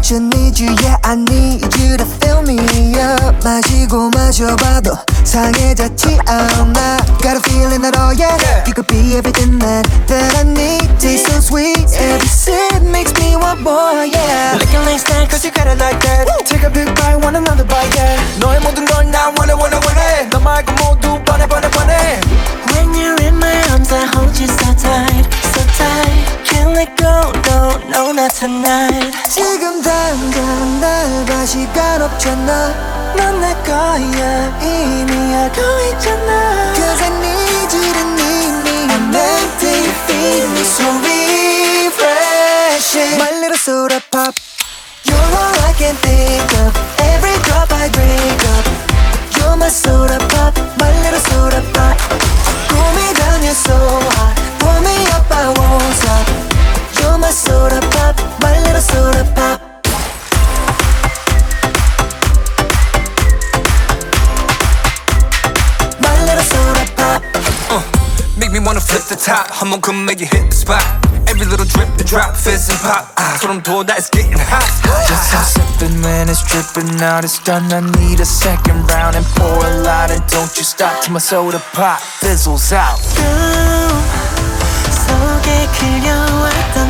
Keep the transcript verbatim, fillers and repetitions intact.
you, need you, yeah I need you to fill me up. 마시고 마셔봐도 상해졌지 않아. Got a feeling that oh yeah, yeah. You could be everything that, that I need. Taste so sweet, every sip makes me want more, yeah. Looking like snack cause you got it like that. Woo! Take a big bite, want another bite, yeah. 너의 모든 걸 나 원해 원해 원해. 너 말고 모두 뻔해 뻔해 뻔해. When you're in my arms I hold you so tight, so tight. Can't let go, no, no, not tonight. 지금 당장 날 봐 시간 없잖아. 넌 내 거야 이미 알고 있잖아. Cause I need you to need me. I'm empty, feel me so refreshing. My little soda pop. You're all I can think of. Every drop I drink up. You're my soda pop, my little soda pop. Cool me down, you're so hot. Pull me up, I won't stop. You're my soda pop, my little soda pop. My little soda pop. uh, Make me wanna flip the top. 한번 come make you hit the spot. Every little drip and drop, fizz and pop. 아, 소름 돋아, it's getting hot. Just stop sipping when it's dripping out. It's done, I need a second round. And pour a lot and don't you stop till my soda pop fizzles out. 속에 그려왔던